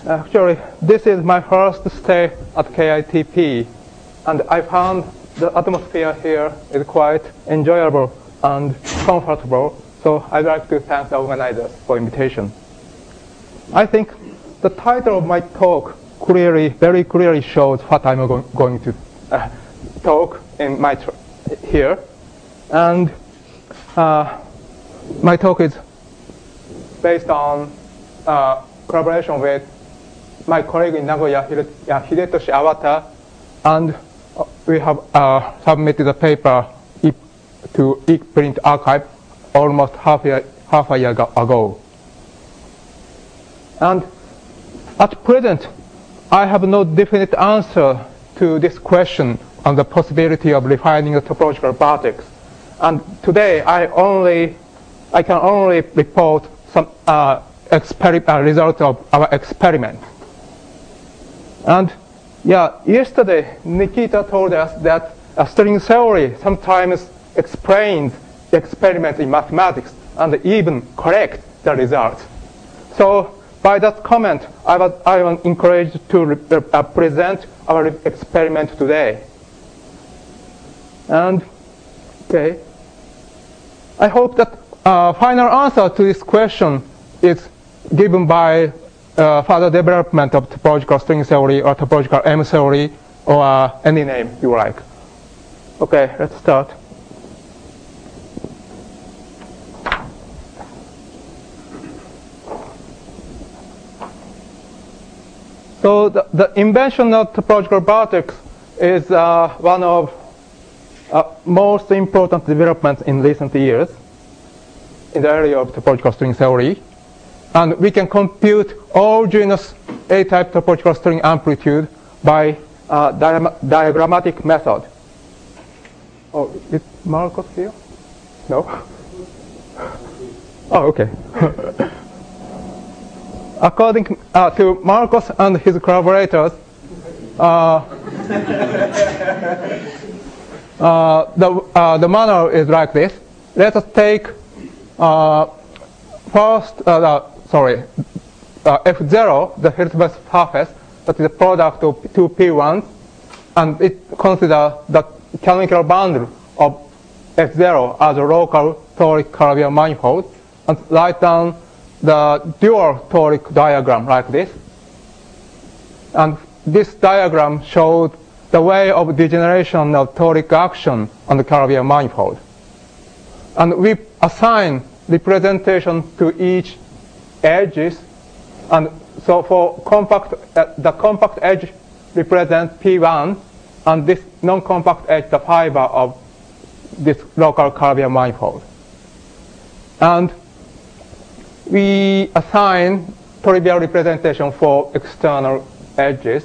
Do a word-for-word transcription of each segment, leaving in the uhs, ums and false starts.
Actually, this is my first stay at K I T P, and I found the atmosphere here is quite enjoyable and comfortable, so I'd like to thank the organizers for invitation. I think the title of my talk clearly, very clearly shows what I'm go going to uh, talk in my tr here, and uh, my talk is based on uh, collaboration with my colleague in Nagoya, Hidetoshi Awata, and we have uh, submitted a paper to ePrint archive almost half a, half a year ago. And at present, I have no definite answer to this question on the possibility of refining the topological vertex. And today, I only, I can only report some uh, uh, result of our experiment. And yeah, yesterday, Nikita told us that a string theory sometimes explains the experiment in mathematics and even correct the results. So by that comment, I was, I was encouraged to uh, present our experiment today. And okay, I hope that uh, final answer to this question is given by Uh, further development of topological string theory or topological M theory or uh, any name you like. Okay, let's start. So the, the invention of topological vertex is uh, one of uh, most important developments in recent years in the area of topological string theory. And we can compute all genus A-type topological string amplitude by uh, dia diagrammatic method. Oh, is Marcos here? No? Oh, okay. According uh, to Marcos and his collaborators, uh, uh, the, uh, the manual is like this. Let us take uh, first uh, the sorry, uh, F zero, the Hilbert surface, that is the product of two P ones, and it considers the canonical bundle of F zero as a local toric Calabi-Yau manifold, and write down the dual toric diagram like this. And this diagram shows the way of degeneration of toric action on the Calabi-Yau manifold. And we assign representation to each edges, and so for compact, uh, the compact edge represents P one, and this non-compact edge the fiber of this local Calabi-Yau manifold. And we assign trivial representation for external edges,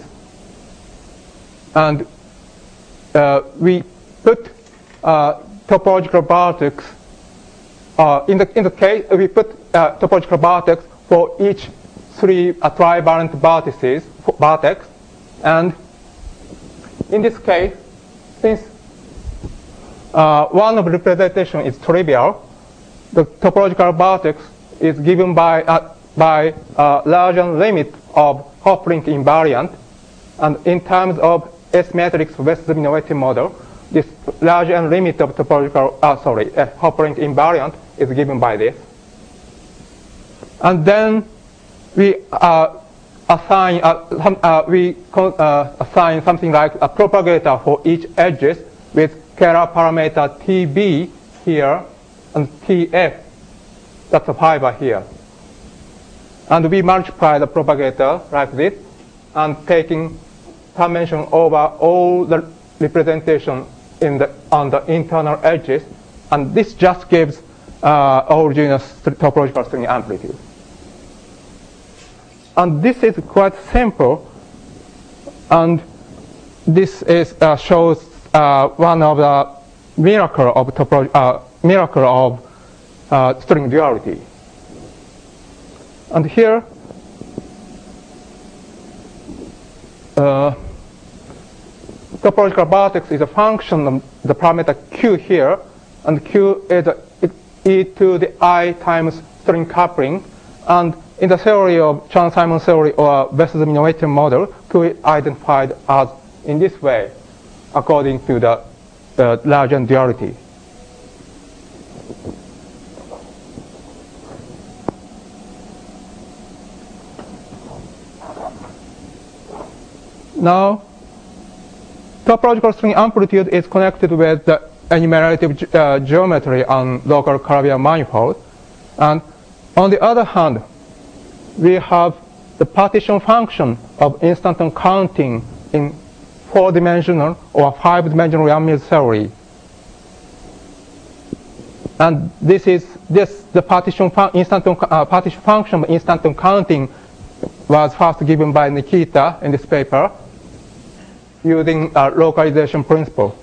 and uh, we put uh, topological vertex. Uh, in the in the case, we put uh, topological vertex for each three uh, trivalent vertices vertex, and in this case, since uh, one of representation is trivial, the topological vertex is given by uh, by uh, Largian limit of Hopplink invariant, and in terms of S matrix Wess-Zumino-Wettin model, this Largian limit of topological uh, sorry uh, Hopplink invariant is given by this. And then we uh, assign uh, some, uh, we uh, assign something like a propagator for each edges with scalar parameter T B here and T F, that's a fiber here. And we multiply the propagator like this, and taking summation over all the representation in the on the internal edges, and this just gives uh, all genus topological string amplitude. And this is quite simple, and this is uh, shows uh, one of the miracle of topology, uh, miracle of uh, string duality. And here, uh, topological vertex is a function of the parameter Q here, and Q is a, e to the I times string coupling, and in the theory of Chern-Simons theory or Wess-Zamenhof model, Q is identified as in this way, according to the uh, Lagrange duality. Now, topological string amplitude is connected with the enumerative ge uh, geometry on local Calabi-Yau manifold. And on the other hand, we have the partition function of instanton counting in four-dimensional or five-dimensional Yang-Mills theory. And this is this the partition fun instanton uh, partition function of instanton counting was first given by Nikita in this paper using a localization principle.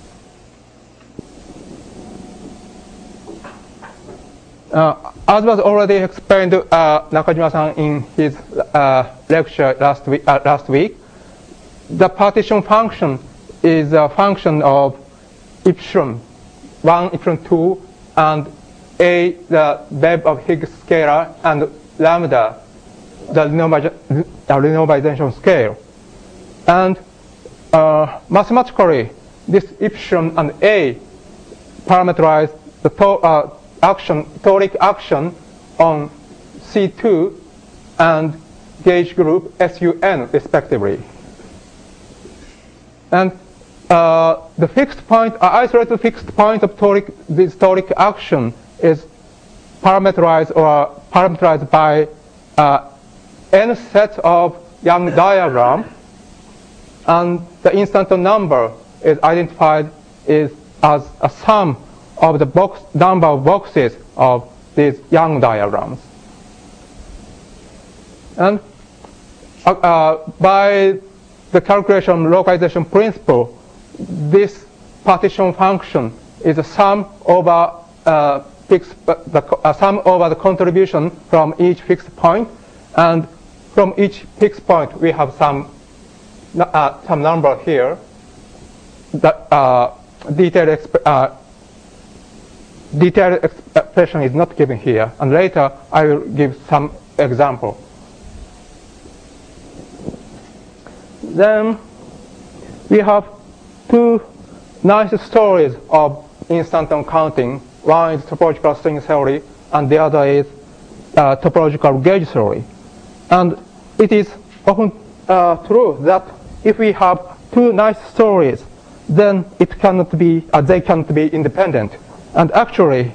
Uh, as was already explained uh, Nakajima-san in his uh, lecture last week, uh, last week, the partition function is a function of epsilon one, epsilon two, and A, the web of Higgs scalar, and lambda, the renormalization scale. And uh, mathematically, this epsilon and A parameterize the to uh, action, toric action on C two and gauge group S U N respectively. And uh, the fixed point, uh, isolated fixed point of toric, this toric action is parameterized or parameterized by uh, n sets of Young diagram, and the instanton number is identified is as a sum of the box number of boxes of these Young diagrams. And uh, uh, by the calculation localization principle, this partition function is a sum over uh, fixed, uh, the uh, sum over the contribution from each fixed point, and from each fixed point we have some uh, some number here. That uh, detailed exp uh, detailed expression is not given here, and later I will give some example. Then we have two nice stories of instanton counting. One is topological string theory, and the other is uh, topological gauge theory. And it is often uh, true that if we have two nice stories, then it cannot be, uh, they cannot be independent. And actually,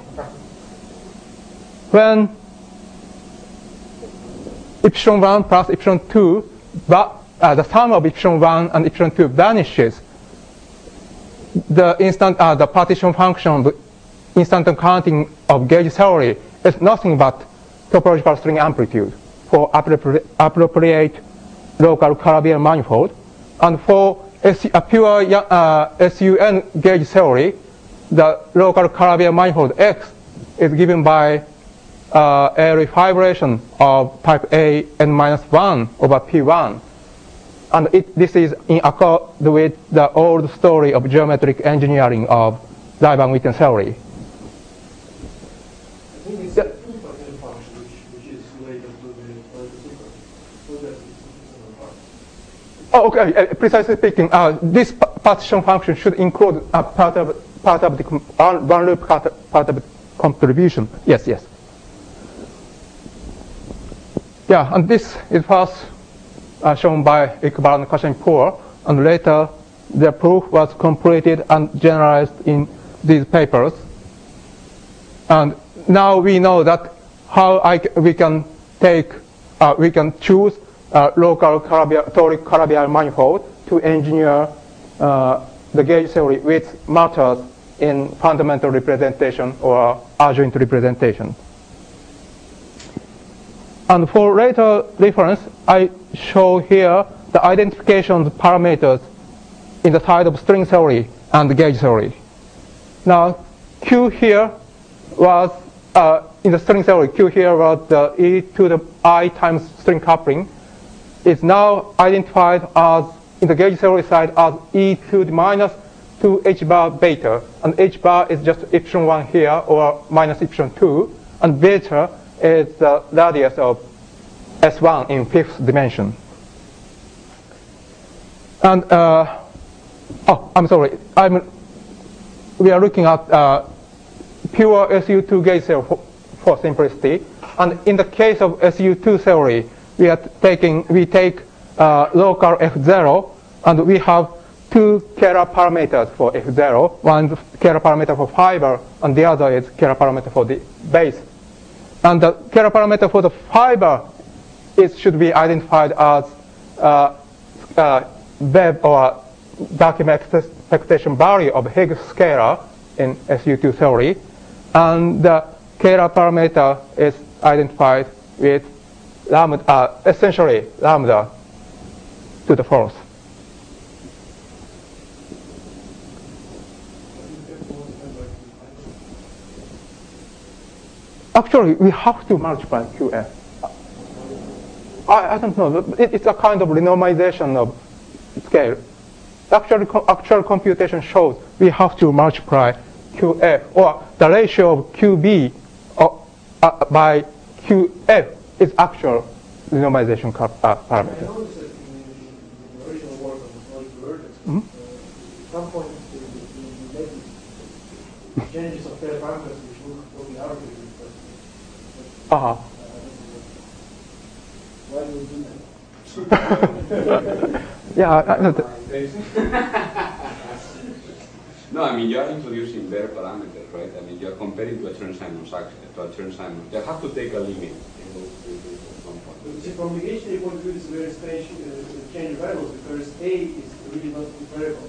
when epsilon one plus epsilon two, but uh, the sum of epsilon one and epsilon two vanishes, the instant, uh, the partition function, the instanton counting of gauge theory is nothing but topological string amplitude for appropri appropriate local Calabi-Yau manifold. And for a pure uh, S U N gauge theory, the local Calabi-Yau manifold X is given by uh, a refibration of type A n minus one over P one. And it, this is in accord with the old story of geometric engineering of Seiberg-Witten theory. I think it's yeah. a two-partition function which, which is related to the sequence. Oh, okay. Uh, precisely speaking, uh, this partition function should include a part of part of the uh, one loop part, part of the contribution. Yes, yes. Yeah, and this is first uh, shown by Iqbal and Kashanpour, and later the proof was completed and generalized in these papers. And now we know that how I, we can take, uh, we can choose uh, local toric Calabi-Yau manifold to engineer uh, the gauge theory which matters in fundamental representation or adjoint representation. And for later reference, I show here the identification of parameters in the side of string theory and gauge theory. Now, Q here was, uh, in the string theory, Q here was the e to the I times string coupling. It's now identified as, in the gauge theory side, as e to the minus two h bar beta. And h bar is just epsilon one here, or minus epsilon two. And beta is the radius of S one in fifth dimension. And uh, oh, I'm sorry. I'm. We are looking at uh, pure S U two gauge theory for, for simplicity. And in the case of S U two theory, we are taking we take uh, local F zero, and we have two scalar parameters for F zero. One is scalar parameter for fiber, and the other is scalar parameter for the base. And the scalar parameter for the fiber is should be identified as uh, uh, Webb or vacuum expectation value of Higgs scalar in S U two theory, and the scalar parameter is identified with lambda, uh, essentially lambda to the fourth. Actually, we have to multiply Q F. I, I don't know. It, it's a kind of renormalization of scale. Actual, actual computation shows we have to multiply Q F, or the ratio of Q B or, uh, by Q F is actual renormalization uh, parameter. I noticed that in the original work on molecular vertex, Mm-hmm. uh, at some point you make these changes of their parameters which look totally arbitrary. But, Uh-huh. uh, why do you do that? Yeah, I, I know that. No, I mean, you are introducing their parameters, right? I mean, you are comparing to a Chern-Simons action, to a Chern-Simons. You have to take a limit in those cases at some point. See, from the H D point of view, it's a very strange uh, change of variables because A is really not a variable.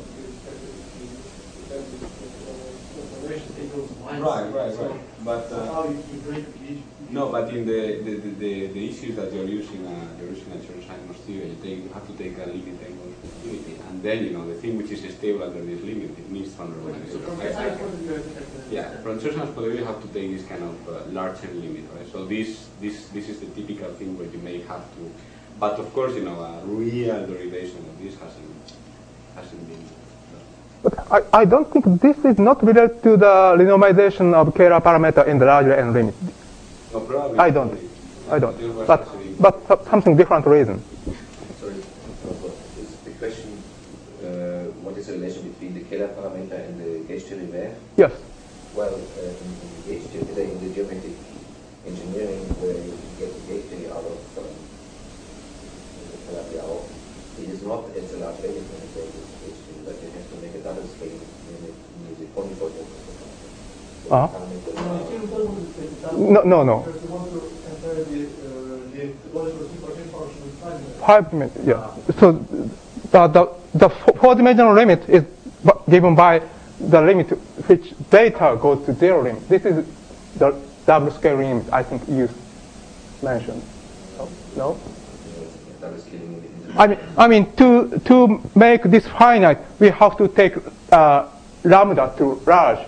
Right, right, right. But So uh, how you, you break the no, but in the the, the, the, the issues that you're using, uh, you're using a Chern-Simons theory, you, take, you have to take a limit and continuity, and then you know the thing which is stable under this limit, it means So standardization. from Right? that side point of view, I think I can Yeah, from Chern-Simons point of view, you have to take this kind of uh, large n limit, right? So this this this is the typical thing where you may have to, but of course, you know, a real derivation of this hasn't hasn't been. But I, I don't think this is not related to the renormalization of scalar parameter in the larger n limit. No, probably. I don't. I don't. But but for something different reason. Sorry, is the question, uh, what is the relation between the scalar parameter and the gauge theory there? Yes. Well, uh, in, in the gauge theory, in the geometric engineering, where you get the gauge theory out of um, the Calabi out, it is not as a large value when you take this gauge theory, but you have to make a double scale music only for the Uh-huh. parameter. No, no, no. Because you want to compare the, uh, the logical superposition function with five dimensions. Five dimension, yeah. So the the the four-dimensional limit is b- given by the limit which data goes to zero limit. This is the double scale limit I think you mentioned. No? No? Double scaling limit is I mean, I mean to to make this finite, we have to take uh, lambda to large.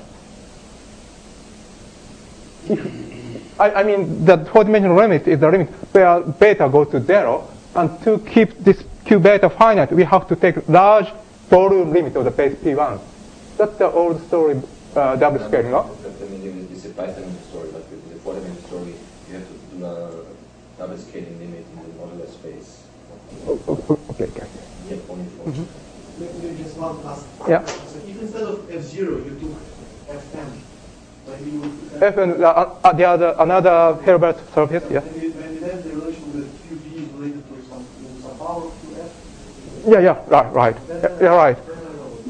If, I, I mean, the four-dimensional limit is the limit where beta goes to zero, and to keep this Q beta finite, we have to take large volume limit of the base P one. That's the old story, uh, double scaling, no? I mean, this is a five-dimensional story, but with the four-dimensional story, you have to do a double scaling limit in the modular space. Oh, oh, okay, okay. Yep, only four. Maybe just one last. Yeah. So if instead of F zero you took F ten, maybe you would. F and uh, uh, the other another Hilbert surface, yeah. Maybe, maybe then the relation with Q B is related to some, to some power to F. Yeah, yeah, right, right. Then, Yeah, yeah, right. then I know.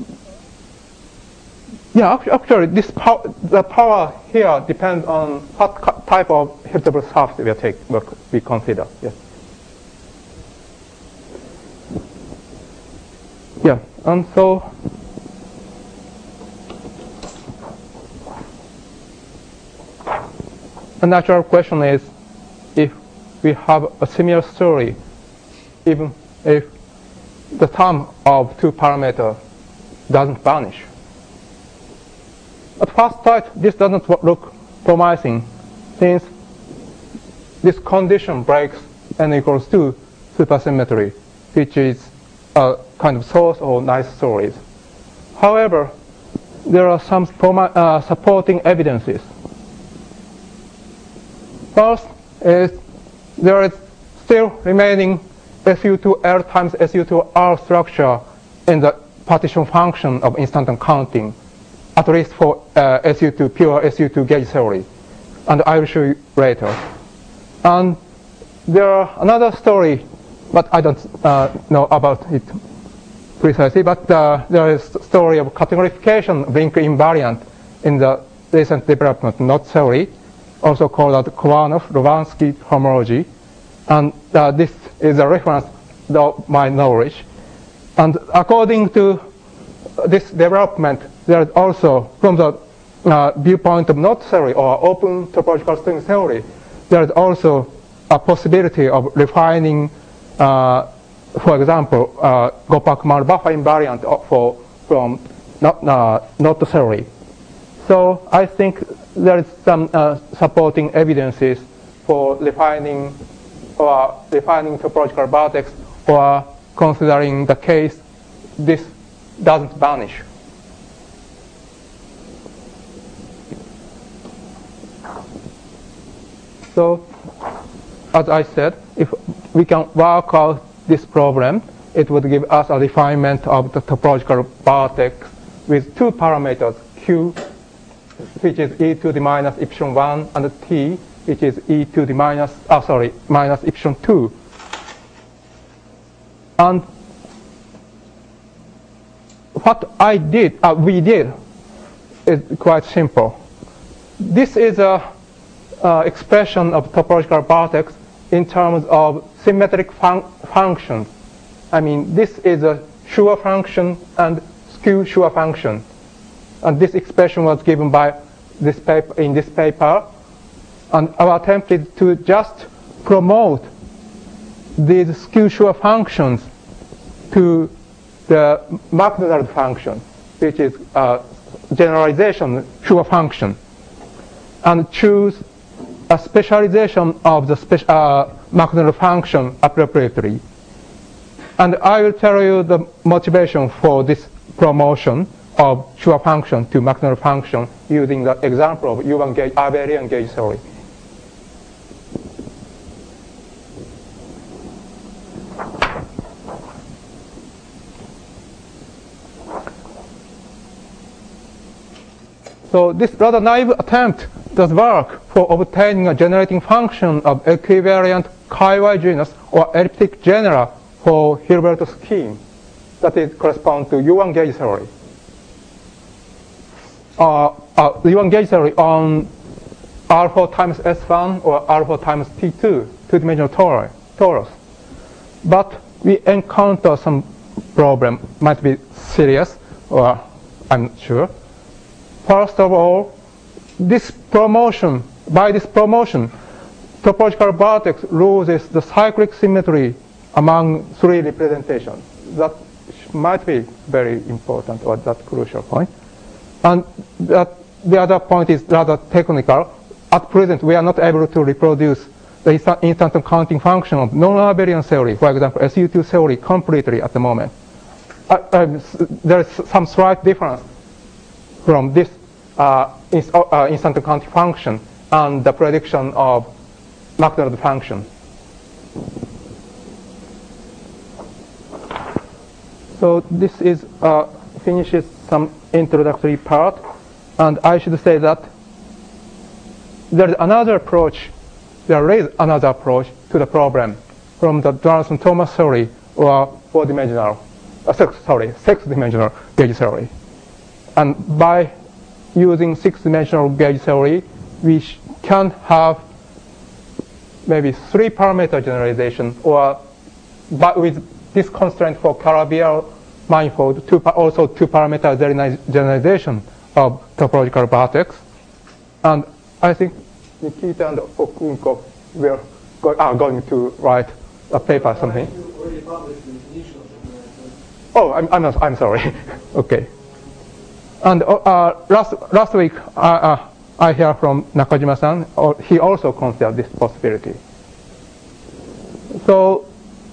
Yeah, actu- actually, this pow- the power here depends on what co- type of Hilbert surface we take, we consider. Yes. Yeah, and so a natural question is if we have a similar story, even if the sum of two parameters doesn't vanish. At first sight, this doesn't w- look promising, since this condition breaks n equals two supersymmetry, which is a kind of source of nice stories. However, there are some promi- uh, supporting evidences. First is there is still remaining S U two L times S U two R structure in the partition function of instanton counting, at least for uh, S U two, pure S U two gauge theory. And I will show you later. And there are another story, but I don't uh, know about it precisely, but uh, there is a story of categorification of link invariant in the recent development knot theory, also called Kowanov-Rovansky homology. And uh, this is a reference to my knowledge. And according to this development, there is also, from the uh, viewpoint of knot theory or open topological string theory, there is also a possibility of refining, uh, for example, uh, Gopak-Mal buffer invariant for, from not, uh, knot theory. So I think there is some uh, supporting evidences for refining or refining topological vertex, or considering the case this doesn't vanish. So, as I said, if we can work out this problem, it would give us a refinement of the topological vertex with two parameters, Q, which is e to the minus epsilon one, and T, which is e to the minus, oh, sorry, minus epsilon two. And what I did, uh, we did, is quite simple. This is a uh, expression of topological vertex in terms of symmetric fun functions. I mean, this is a Schur function and skew Schur function. And this expression was given by this paper, in this paper. And our attempt is to just promote these skew Schur functions to the McDonald function, which is a generalization Schur function, and choose a specialization of the speci uh, McDonald function appropriately. And I will tell you the motivation for this promotion of Schur function to McDonald function using the example of U one gauge, abelian gauge theory. So this rather naive attempt does work for obtaining a generating function of equivariant chi-Y genus or elliptic genera for Hilbert scheme that is correspond to U one gauge theory. Uh, uh, U one gauge theory on R four times S one or R four times T two, two-dimensional torus. But we encounter some problem, might be serious, or I'm not sure. First of all, this promotion, by this promotion, topological vertex loses the cyclic symmetry among three representations. That might be very important, or that crucial point. And that the other point is rather technical. At present, we are not able to reproduce the instanton counting function of non-abelian theory, for example, S U two theory, completely at the moment. Uh, uh, there is some slight difference from this uh, inst uh, instanton counting function and the prediction of McDonald function. So this is uh, finishes some introductory part, and I should say that there is another approach. There is another approach to the problem from the Donaldson-Thomas theory or four-dimensional, uh, six, sorry, six-dimensional gauge theory. And by using six-dimensional gauge theory, we can have maybe three-parameter generalization, or but with this constraint for Calabi-Yau manifold, two, also two-parameter generalization of topological vertex. And I think Nikita and Okunko will go, are going to write a paper or something. You already published the initial generation. Oh, I'm, I'm, not, I'm sorry. Okay. And uh, last, last week, uh, uh, I hear from Nakajima-san, or he also considered this possibility. So,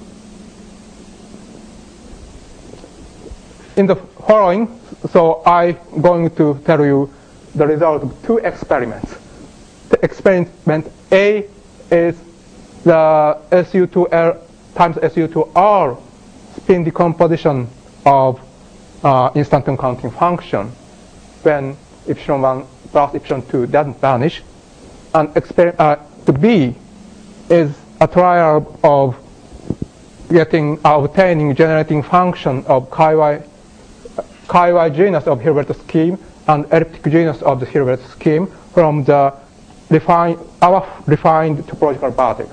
in the following, so I'm going to tell you the result of two experiments. The experiment A is the S U two L times S U two R spin decomposition of uh, instanton counting function when epsilon one plus epsilon two doesn't vanish. And uh, the B is a trial of getting, uh, obtaining generating function of chi-y, chi-y genus of Hilbert scheme and elliptic genus of the Hilbert scheme from the refined, our refined topological vertex.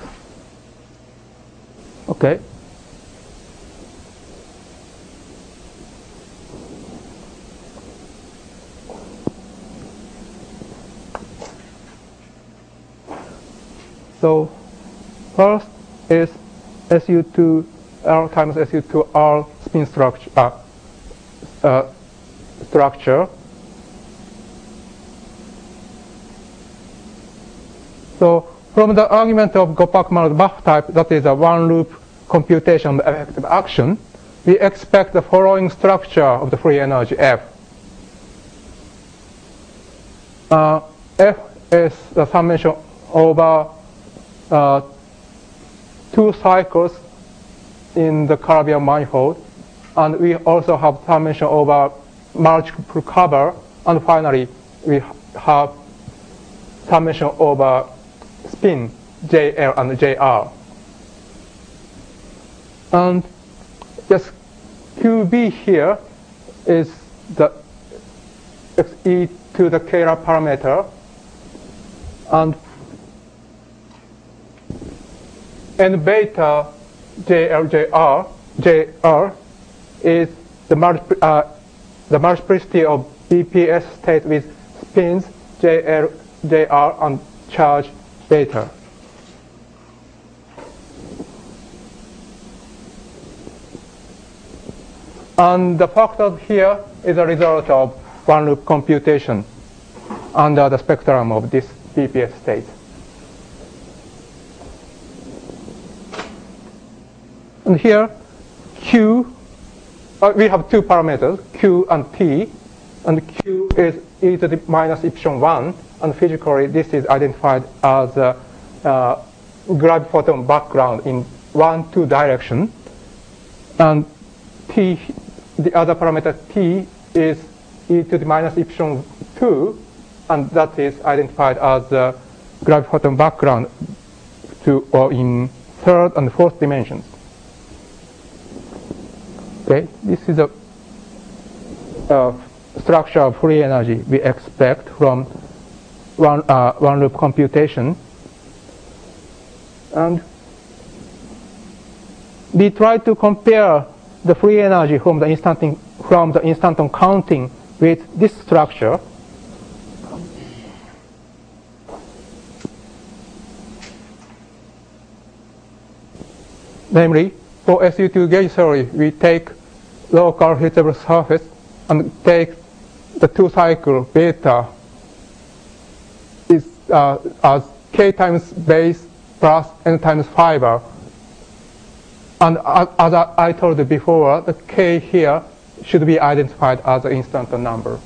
Okay. So first is S U two R times S U two R spin structure. Uh, uh, structure. So from the argument of Gopak-Mallet-Buff type, that is a one-loop computation of effective action, we expect the following structure of the free energy F. Uh, F is the summation over uh, two cycles in the Calabi-Yau manifold, and we also have summation over multiple cover, and finally we have summation over spin J L and J R. And just Q B here is the e to the scalar parameter, and n beta J L J R J R is the, multi uh, the multiplicity of B P S state with spins J L J R and charge beta. And the factor here is a result of one loop computation under the spectrum of this B P S state. And here, Q, uh, we have two parameters, Q and T, and Q is e to the minus epsilon one, and physically this is identified as a uh, graviphoton background in one, two direction, and T, the other parameter T is e to the minus epsilon two, and that is identified as a graviphoton background to, or in third and fourth dimensions. Okay, this is a uh, structure of free energy we expect from one, uh, one loop computation. And we try to compare the free energy from the instanton, from the instanton counting with this structure. Namely, for S U two gauge theory, we take local Hilbert surface and take the two cycle beta is uh, as k times base plus n times fiber. And as, as I told you before, the k here should be identified as an instanton number.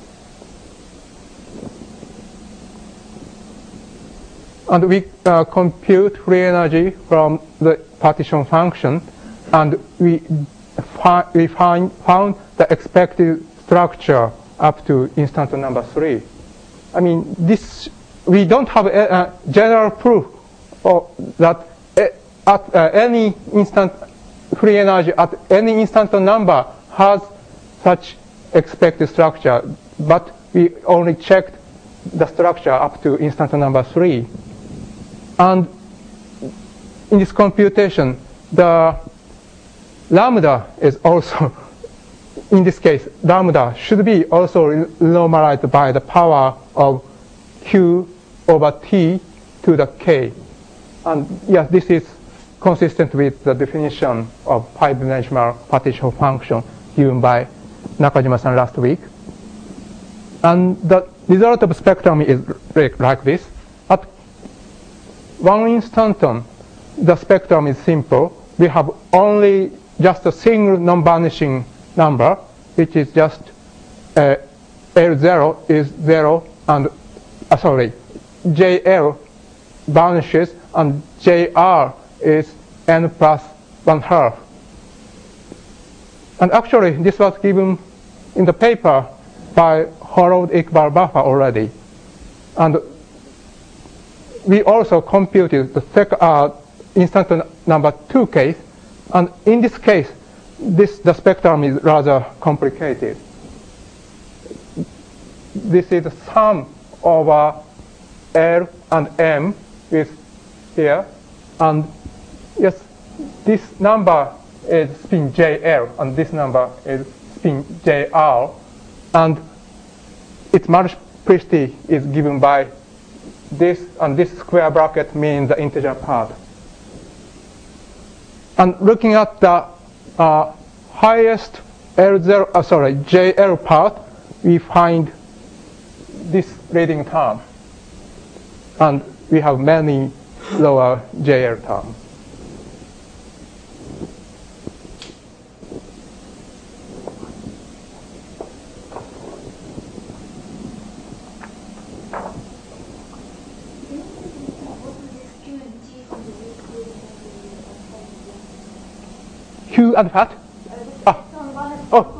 And we uh, compute free energy from the partition function, and we, fi we find, found the expected structure up to instanton number three. I mean, this, we don't have a, a general proof of that at uh, any instant free energy at any instanton number has such expected structure, but we only checked the structure up to instanton number three. And in this computation, the lambda is also, in this case, lambda should be also normalized by the power of q over t to the k. And yes, this is consistent with the definition of five-dimensional partition function given by Nakajima-san last week. And the result of spectrum is like this. At one instanton, the spectrum is simple. We have only just a single non-vanishing number, which is just uh, L zero is zero, and uh, sorry, J L vanishes and J R is n plus one half. And actually, this was given in the paper by Harold Iqbal Buffer already. And we also computed the second uh, instant number two case. And in this case, this the spectrum is rather complicated. This is the sum over L and M with here. And yes, this number is spin J L, and this number is spin J R. And its multiplicity is given by this, and this square bracket means the integer part. And looking at the uh, highest L zero, uh, sorry, J L part, we find this leading term. And we have many lower J L terms. Q and what? Ah. Oh.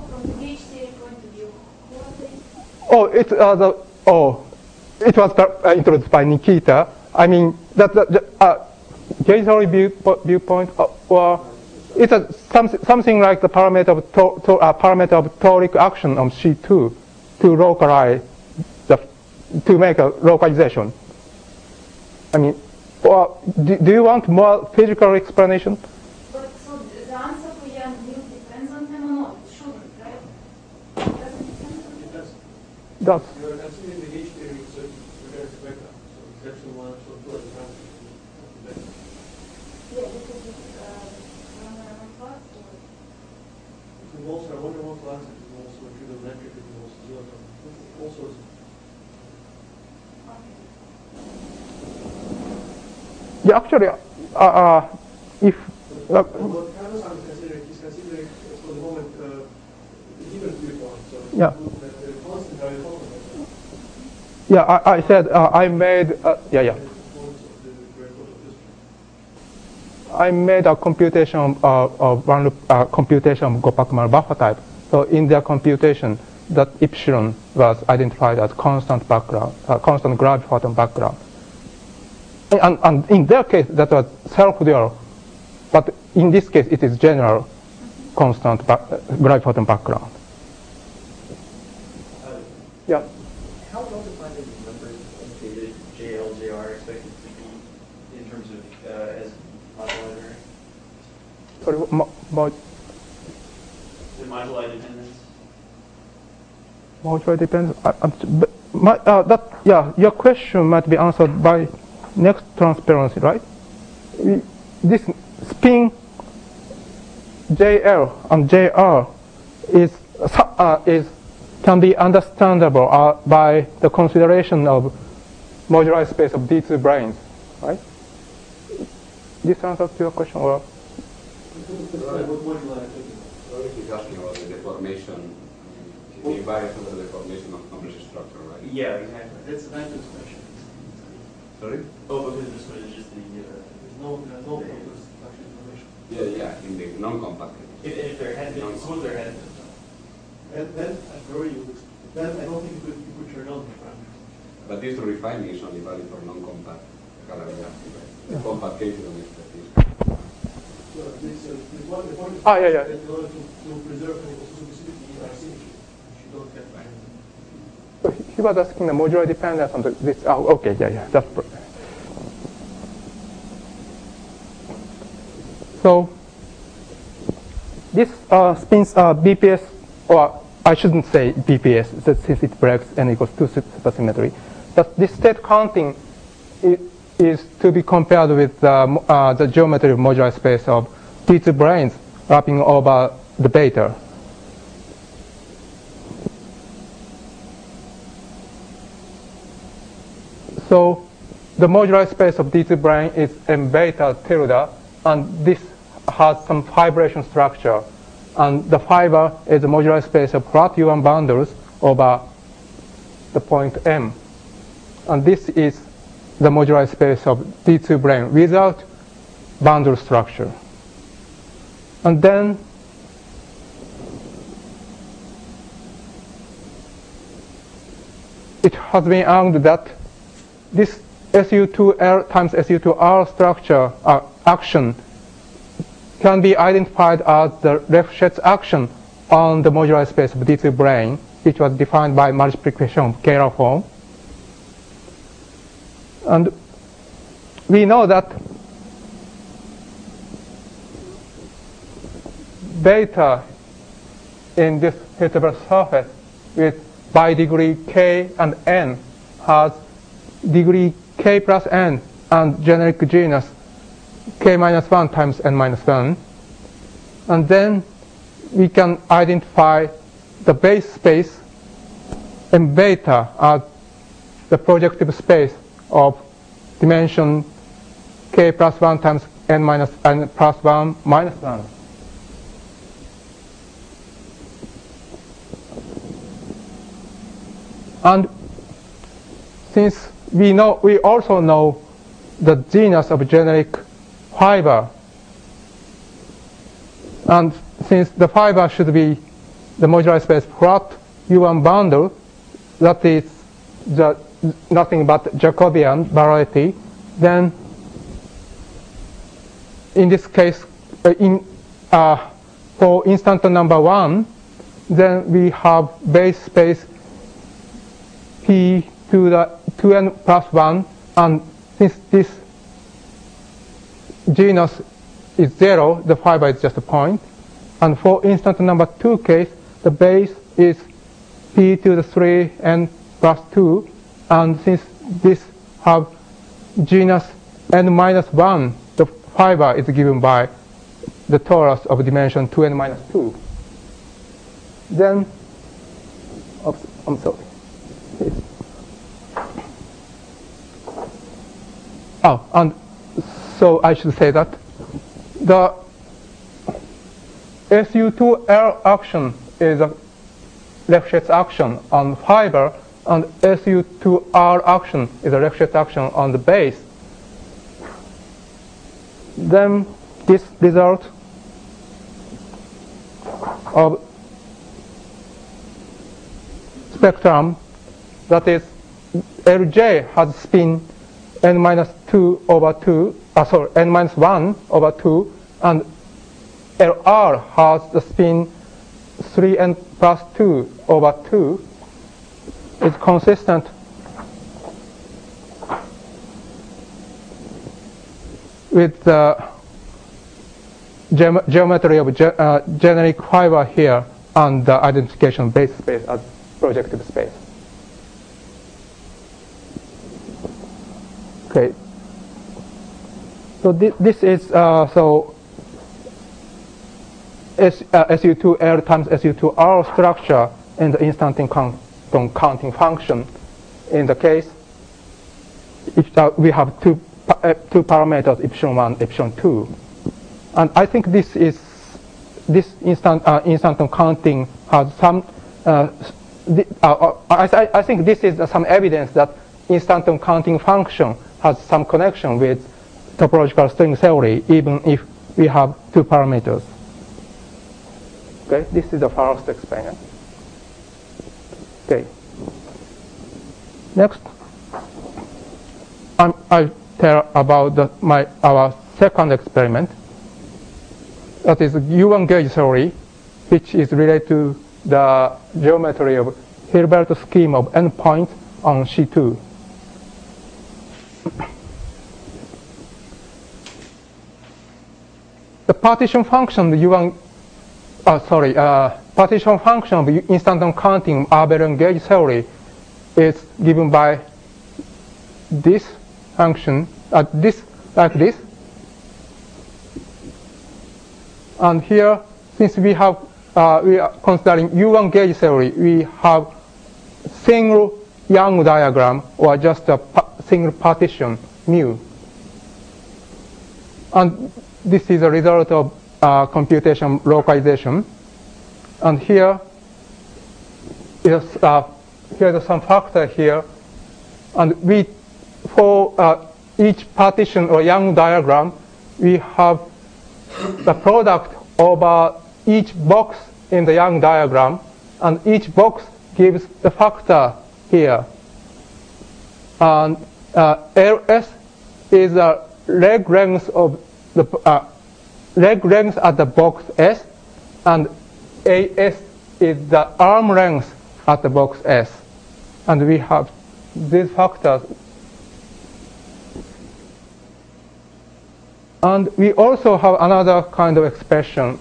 Oh, it uh, the oh, it was uh, introduced by Nikita. I mean that the uh, gauge theory view, viewpoint, uh, or it's a some, something like the parameter of to, to, uh, parameter of toric action on C two to localize the to make a localization. I mean, or do, do you want more physical explanation? But so the answer for Young New depends on them or not? It shouldn't, right? Doesn't it depend? It does. Does. You're considering the gauge theory with certain regard to vector. So exception one, exception two, and example. Yeah, because it's uh, one around class or It involves our one one class, it involves also trigonometric, it involves zero term. All sorts of. Yeah, actually, uh, uh, if uh, What Carlos is considering, he's considering for the moment uh, a different viewpoint. So Yeah. the, the constant are important. yeah, I, I said uh, I made uh, yeah yeah. I made a computation of, of one uh, computation of Gopak-Mal buffer type. So in their computation, that epsilon was identified as constant background, uh, constant gravity photon background. And, and in their case, that was self-dual. But in this case, it is general constant back, uh, gravity photon background. Uh, Yeah. How well defined are the numbers of data J L, J R expected to be in terms of uh, as moduli? Sorry, mo, mo, The moduli dependence? moduli depends. I, I'm, but my, uh, that yeah, your question might be answered by next transparency, right? We, this spin J L and J R is uh, is can be understandable uh, by the consideration of moduli space of D two branes, right? This answers to your question, or He's asking about the deformation, the invariance of the deformation of complex structure, right? Yeah, exactly. That's a nice expression. Sorry? Oh, because this one is just the, uh, There's no, there's no complex structure information. Yeah, yeah, in the non-compact. if, if there had been, suppose there had been. And then, at very you would, then I don't think you could, you could turn on the parameters. But this refining is only valid for non-compact Calabi-Yau, right? The compact case don't expect this. So this, uh, this one, the point is Ah, yeah, yeah. that in order to, to preserve any specificity in our symmetry, you don't get by. so he was asking the moduli dependence on the, this. Oh, okay, yeah, yeah, that's. So this uh, spins uh, B P S, or I shouldn't say B P S, since it breaks n equals two supersymmetry. But this state counting is, is to be compared with uh, uh, the geometry of moduli space of D two branes wrapping over the beta. So the moduli space of D two brane is M beta tilde, and this has some fibration structure. And the fiber is the moduli space of flat U one bundles over the point M. And this is the moduli space of D two brane without bundle structure. And then it has been argued that this S U two L times S U two R structure uh, action can be identified as the Lefschetz action on the moduli space of D two brane, which was defined by multiplication of Kähler form. And we know that beta in this Hilbert surface with by degree k and n has degree k plus n and generic genus k minus one times n minus one. And then we can identify the base space in beta as the projective space of dimension k plus one times n minus n plus one minus one. And since we know, we also know the genus of generic fiber, and since the fiber should be the moduli space flat U one bundle, that is the, nothing but Jacobian variety, then in this case, uh, in, uh, for instant number one, then we have base space P to the two n plus one, and since this genus is zero, the fiber is just a point. And for instant number two case, the base is P to the three n plus two, and since this have genus n minus one, the fiber is given by the torus of dimension two n minus two. Then, oops, I'm sorry. Oh, and so I should say that the S U two L action is a Lefschetz action on fiber, and S U two R action is a Lefschetz action on the base. Then this result of spectrum, that is L J has spin n minus two over two, uh, sorry, n minus one over two, and L R has the spin three n plus two over two, is consistent with the ge geometry of ge uh, generic fiber here and the identification base space as projective space. Okay. So this, this is uh, so S, uh, S U two L times S U two R structure in the instanton quantum counting function. In the case, if uh, we have two uh, two parameters, epsilon one, epsilon two, and I think this is this instant uh, instanton counting has some. Uh, the, uh, I, I think this is uh, some evidence that instanton counting function has some connection with topological string theory, even if we have two parameters. Okay, this is the first experiment. Okay. Next, I'm, I'll tell about the, my our second experiment. That is U one gauge theory, which is related to the geometry of Hilbert scheme of endpoints on C two. The partition function U one, uh, sorry, uh, partition function of instanton counting Abelian gauge theory is given by this function, uh, this like this. And here, since we have uh, we are considering U one gauge theory, we have single Young diagram or just a pa single partition mu. And this is a result of uh, computation localization. And here is uh, here's some factor here, and we for uh, each partition or Young diagram, we have the product over each box in the Young diagram, and each box gives the factor here. And uh, L S is the leg length of the uh, leg length at the box S, and A S is the arm length at the box S. And we have these factors. And we also have another kind of expression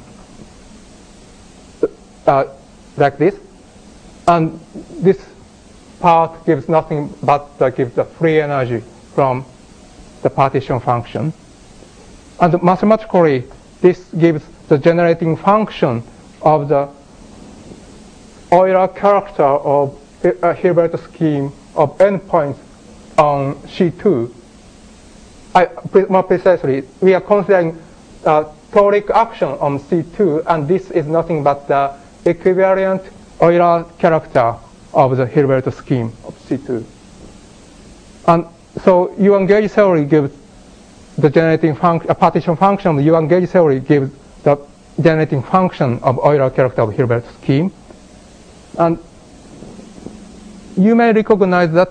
uh, like this. And this part gives nothing but uh, gives the free energy from the partition function. And mathematically, this gives the generating function of the Euler character of a Hilbert scheme of endpoints on C two. I, more precisely, we are considering uh, toric action on C two, and this is nothing but the equivalent Euler character of the Hilbert scheme of C two. And so Yuan gauge theory gives the generating function, a partition function of Yuan gauge theory gives the generating function of Euler character of Hilbert scheme. And you may recognize that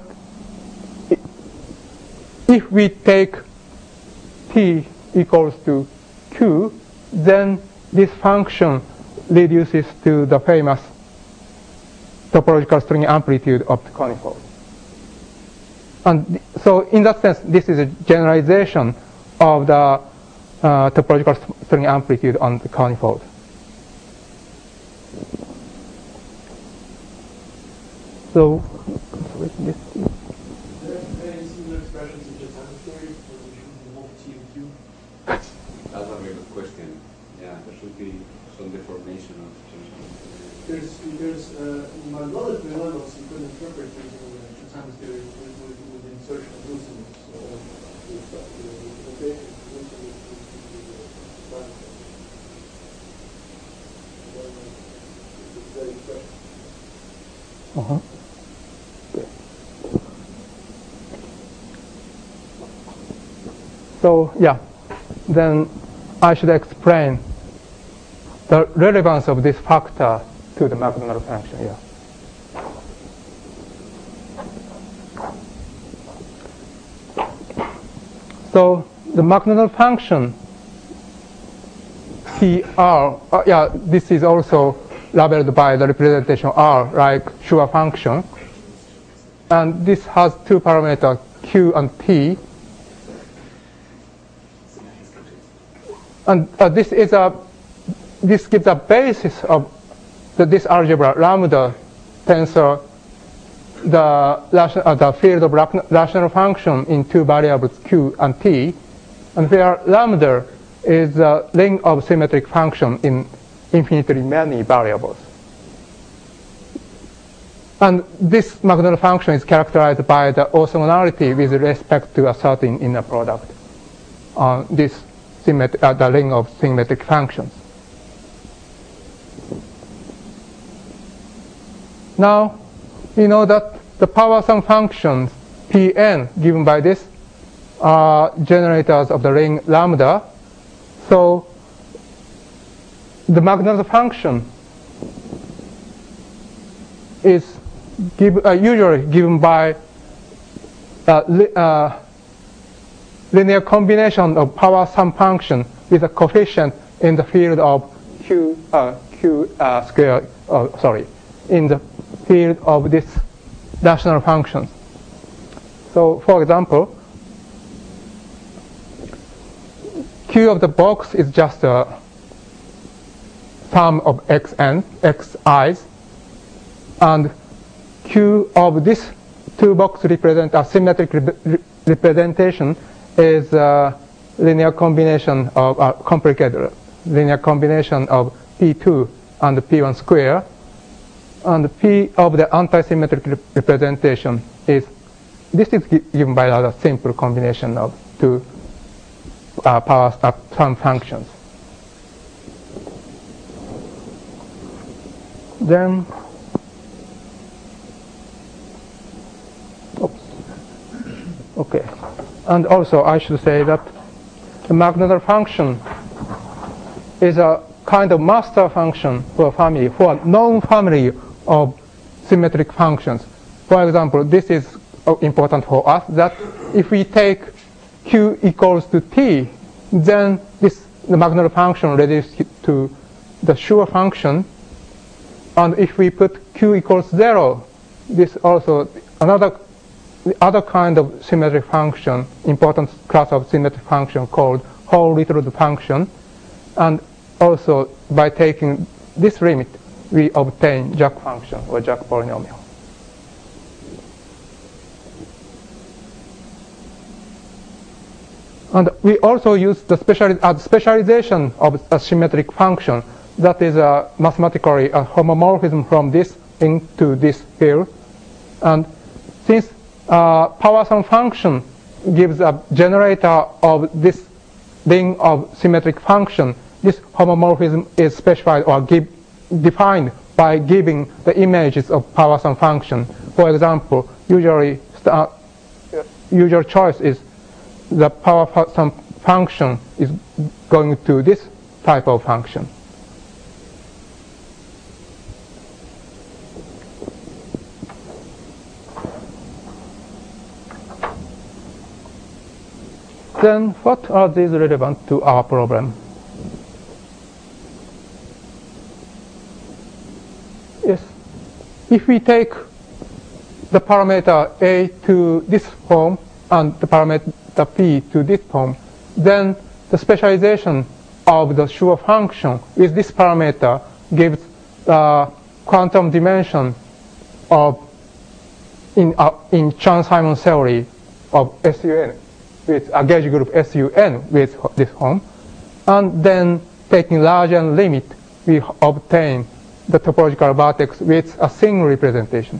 if we take T equals to Q, then this function reduces to the famous topological string amplitude of the conifold. And so in that sense, this is a generalization of the uh, topological string amplitude on the conifold. So, this There are any similar expressions in Johannes theory where we should move T and Q? That's a very good question. Yeah, there should be some deformation of There's, there's uh, in my knowledge dilemmas you could interpret using uh, Johannes theory with, with, with insertion of looseness. So, with, uh, with notation, looseness is the very expression. Uh-huh. So yeah, then I should explain the relevance of this factor to the Macdonald function. Yeah. So the Macdonald function P R, uh, yeah, this is also labeled by the representation R, like Schur function, and this has two parameters Q and T. And uh, this is a this gives a basis of the, this algebra lambda tensor the ration, uh, the field of rational function in two variables Q and T, and where lambda is a ring of symmetric function in infinitely many variables. And this Macdonald function is characterized by the orthogonality with respect to a certain inner product on this symmetry, uh, the ring of symmetric functions. Now, we know that the power sum functions Pn given by this are generators of the ring lambda. So the Macdonald function is give, uh, usually given by uh, li uh, linear combination of power sum function with a coefficient in the field of Q, uh, Q uh, square, uh, sorry, in the field of this rational functions. So for example, Q of the box is just a sum of xn, xi's, and Q of this two box represent a symmetric re representation is a linear combination of uh, complicated linear combination of P two and P one square, and P of the anti-symmetric rep representation is this is given by a simple combination of two uh, power sum functions. Then, oops, okay, and also I should say that the Mach Noodle function is a kind of master function for a family, for a known family of symmetric functions. For example, this is important for us, that if we take q equals to t, then this the Mach Noodle function reduces to the Schur function. And if we put q equals zero, this also another the other kind of symmetric function, important class of symmetric function called whole little function. And also by taking this limit, we obtain Jack function or Jack polynomial. And we also use the speciali uh, specialization of a symmetric function. That is uh, mathematically a homomorphism from this into this here. And since uh, power sum function gives a generator of this ring of symmetric function, this homomorphism is specified or give, defined by giving the images of power sum function. For example, usually uh, usual choice is the power sum function is going to this type of function. Then what are these relevant to our problem? Yes, if we take the parameter A to this form and the parameter P to this form, then the specialization of the Schur function with this parameter gives the quantum dimension of in uh, in Chern-Simons theory of S U N with a gauge group S U N with this form, and then taking larger limit, we obtain the topological vertex with a single representation.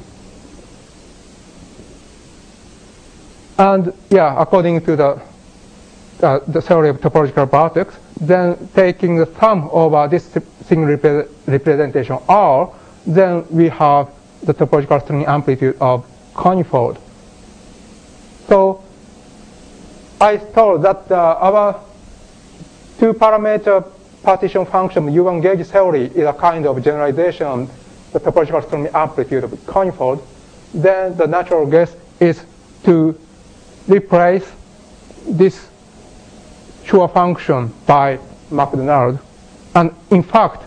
And yeah, according to the uh, the theory of topological vertex, then taking the sum over this single repre representation R, then we have the topological string amplitude of conifold. So I thought that uh, our two-parameter partition function U one gauge theory is a kind of generalization of the topological string amplitude of conifold. Then the natural guess is to replace this Schur function by Macdonald. And in fact,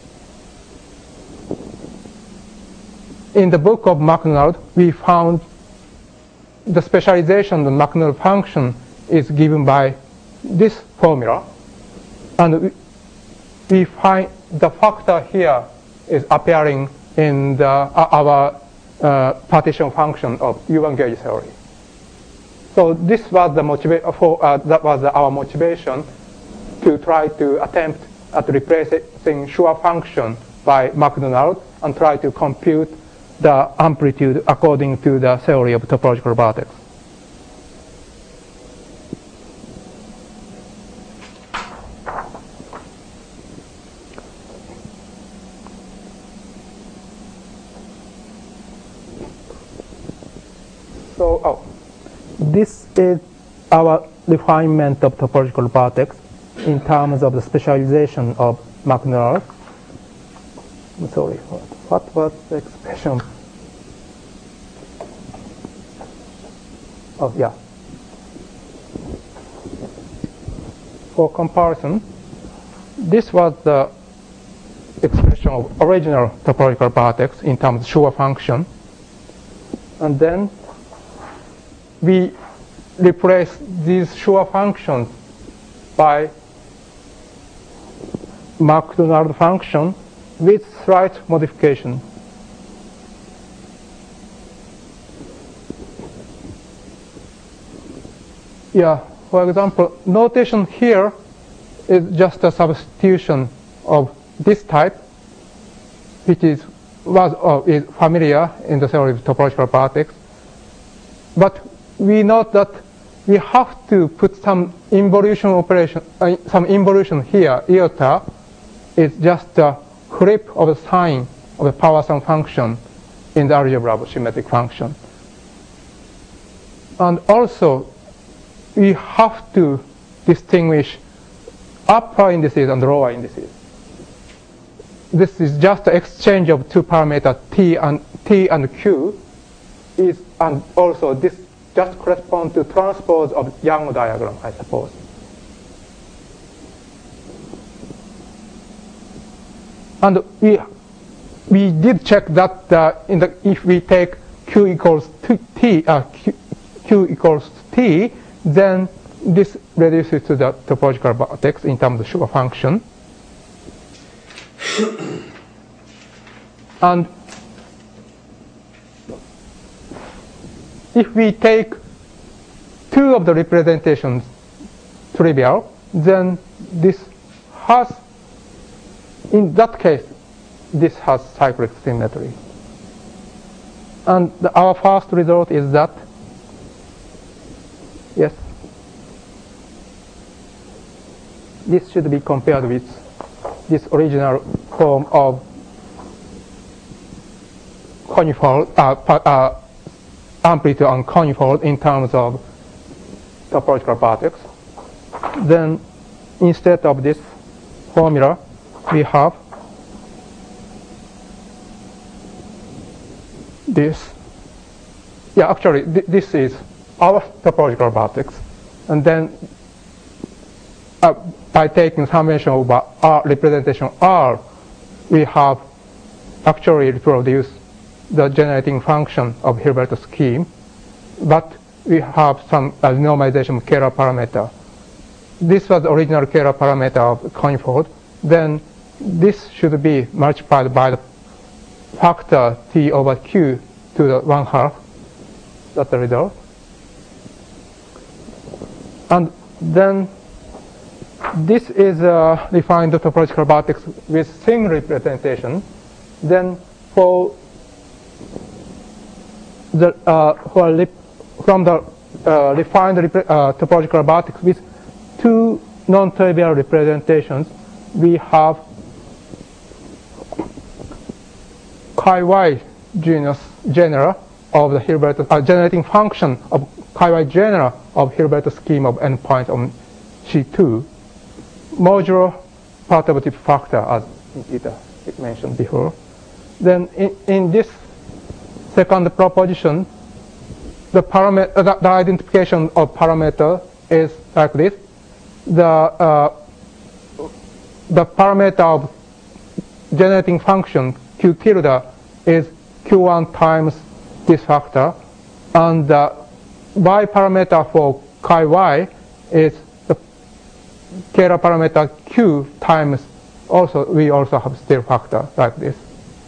in the book of Macdonald, we found the specialization of the Macdonald function is given by this formula. And we, we find the factor here is appearing in the, uh, our uh, partition function of U one gauge theory. So this was the motivation for uh, that was our motivation to try to attempt at replacing Schur function by Macdonald and try to compute the amplitude according to the theory of topological vertex. So, oh. This is our refinement of topological vertex in terms of the specialization of Macdonald. Sorry, what was the expression? Oh, yeah. For comparison, this was the expression of original topological vertex in terms of Schur function. And then we replace these Schur functions by Macdonald function with slight modification. Yeah, for example, notation here is just a substitution of this type, which is was or is familiar in the theory of topological vertex. But we note that we have to put some involution operation, uh, some involution here. Iota is just a flip of the sign of the power sum function in the algebra of symmetric function. And also, we have to distinguish upper indices and lower indices. This is just the exchange of two parameters, t and t and q, is and also this just corresponds to transpose of Young diagram, I suppose. And we we did check that uh, in the if we take q equals to t, uh, q, q equals t, then this reduces to the topological vertex in terms of sugar function. And if we take two of the representations trivial, then this has, in that case, this has cyclic symmetry. And the, our first result is that, yes, this should be compared with this original form of conifold, uh, uh, amplitude and conifold in terms of topological vertex. Then instead of this formula, we have this. Yeah, actually, th this is our topological vertex. And then uh, by taking summation over R representation R, we have actually reproduced the generating function of Hilbert scheme, but we have some uh, normalization of Kähler parameter. This was the original Kähler parameter of conifold. Then this should be multiplied by the factor t over q to the one half. That's the result. And then this is a refined topological vertex with thin representation. Then for the uh, for from the uh, refined uh, topological vertex with two non-trivial representations, we have chi-y genus genera of the Hilbert uh, generating function of chi-y genera of Hilbert scheme of endpoints on C two, modulo perturbative factor, as Nikita mentioned before. Then in, in this second proposition, the parameter, uh, the, the identification of parameter is like this. The uh, the parameter of generating function q tilde is q one times this factor, and the y parameter for chi-y is the Kähler parameter q times also we also have still factor like this.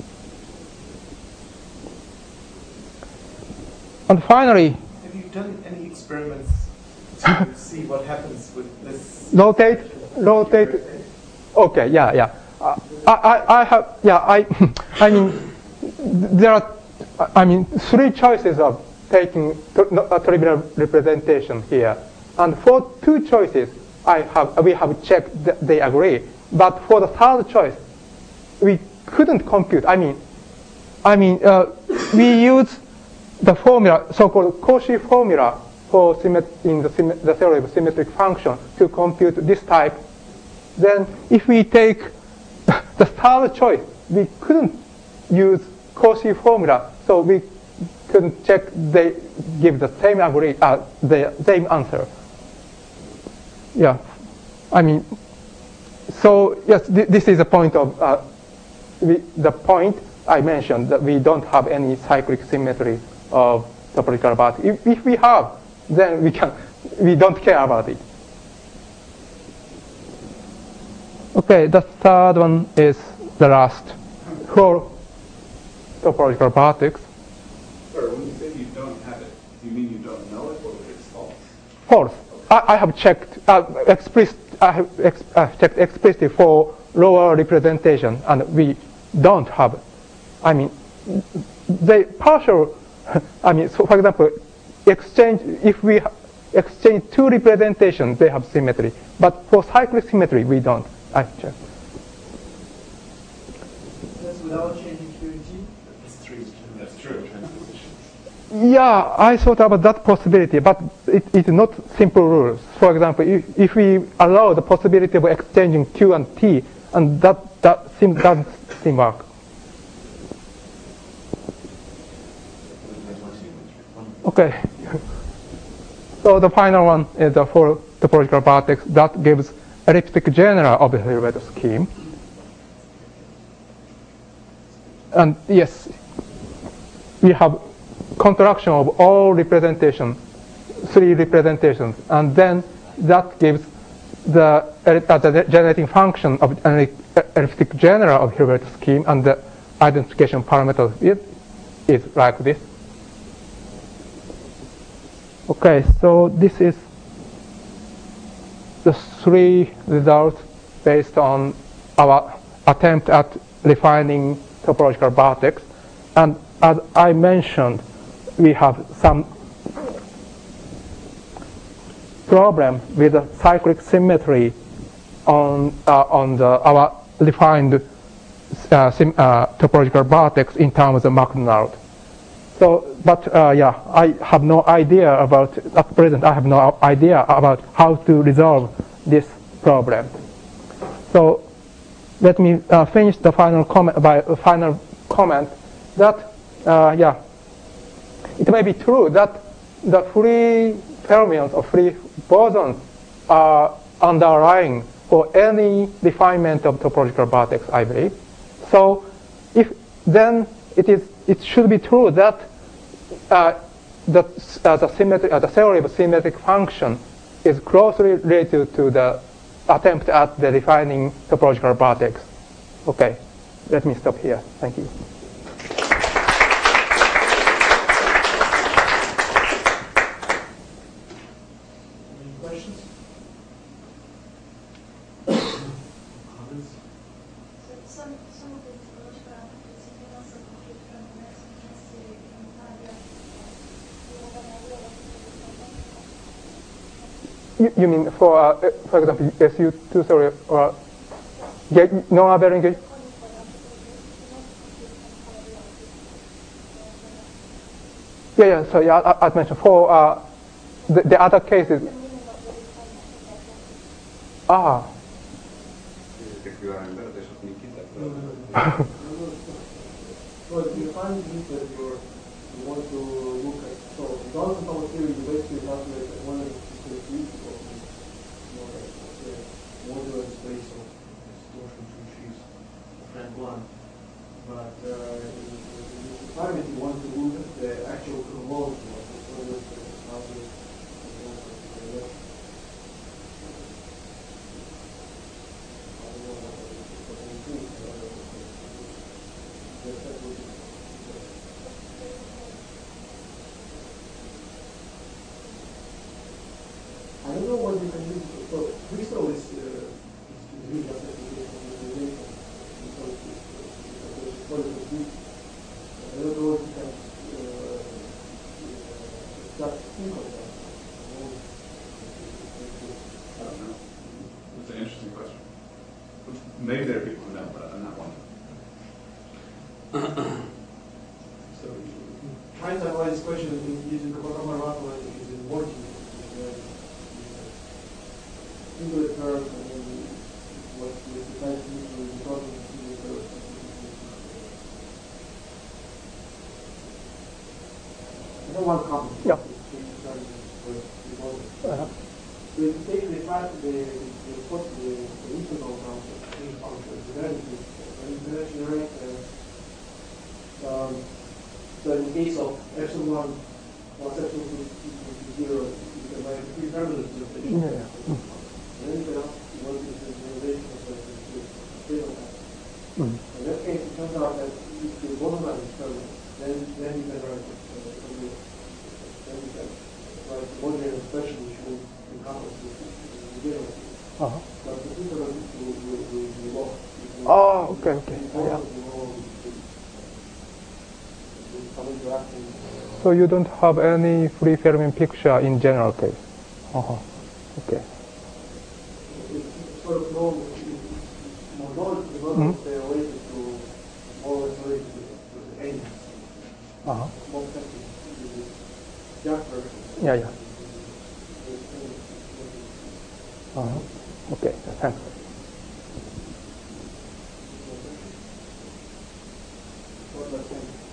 And finally, have you done any experiments to see what happens with this? Rotate, rotate. Okay, yeah, yeah. Uh, I, I, I have, yeah. I, I mean, there are, I mean, three choices of taking a trivial representation here, and for two choices, I have we have checked that they agree. But for the third choice, we couldn't compute. I mean, I mean, uh, we use the formula, so-called Cauchy formula, for in the, the theory of symmetric function to compute this type. Then, if we take the third choice, we couldn't use Cauchy formula, so we couldn't check they give the same agree, uh, the same answer. Yeah, I mean, so yes, th this is a point of uh, we, the point I mentioned that we don't have any cyclic symmetry of topological vertex. If, if we have, then we can we don't care about it. Okay, the third one is the last for topological vertex. Sorry, when you say you don't have it, do you mean you don't know it or it's false? False. I, I have checked uh, explicit. I have ex uh, checked explicitly for lower representation, and we don't have it. I mean, they partial. I mean, so for example, exchange if we exchange two representations, they have symmetry. But for cyclic symmetry, we don't. I checked. That's without changing Q and T? That's true. That's true. Transposition. Yeah, I thought about that possibility, but it is not simple rules. For example, if, if we allow the possibility of exchanging Q and T, and that, that seems, doesn't seem work. Okay. So the final one is the four topological vertex that gives elliptic genera of the Hilbert scheme. And yes, we have contraction of all representation, three representations, and then that gives the, uh, the generating function of an elliptic genera of Hilbert scheme, and the identification parameter is, is like this. Okay, so this is the three results based on our attempt at refining topological vertex. And as I mentioned, we have some problem with the cyclic symmetry on, uh, on the, our refined uh, sim, uh, topological vertex in terms of McDonald. So, but uh, yeah, I have no idea about, at present, I have no idea about how to resolve this problem. So let me uh, finish the final comment by a final comment that, uh, yeah, it may be true that the free fermions or free bosons are underlying for any refinement of topological vertex, I believe. So if then it is, it should be true that uh, the, uh, the, symmetric, uh, the theory of symmetric function is closely related to the attempt at the refining topological vertex. Okay, let me stop here. Thank you. Any questions? Comments? So some, some of the topological attributes you can also compute from the Maxwell Chance theory from Nadia. You have an idea what You, you mean for, uh, for example, S U two theory or yeah, no other engagement? Yeah, yeah. So yeah, I, I mentioned for uh, the, the other cases. Ah. Well, you find things that you're, you want to look at. So in Johnson theory, you basically calculate one of the characteristics of the modular space of distortion two sheaves of rank one. But uh, in this requirement, you want to look at the actual chronology of the modular space, not just the modular space. I don't know what you can do. So Bristol is, uh, is really just a relation. So it's it's quite a big. I don't know if you can uh, just think of that. I don't know. It's an interesting question. Maybe there are people who know, but I'm not one. So trying to avoid this question using the Kokomo Rockwell is in working. Singular terms and then what the precise user is talking to singular terms. I have one comment. Yeah. Uh-huh. So if you take the fact the the the, the integral function, the function, the derivative, and you generate uh, um, so in the case of epsilon plus epsilon equal to zero, you can write three derivatives of the Yeah, yeah. Mm. And then you can ask what is the generalization of the zero type. Mm. In that case, it turns out that if the bottom line is permanent, then then you can write it. Uh, then you can write the modular expression which will encompass the, the zero. Uh-huh. But the integral will will will be lost. Oh, okay, okay. Yeah. So you don't have any free Fermi picture in general case. Uh-huh. Okay. It's sort of known, more knowledge is not Mhm. they're related to more or less related to, to the ends. Uh-huh. More sensitive to the Yeah, yeah. Uh-huh. Okay, thanks. What about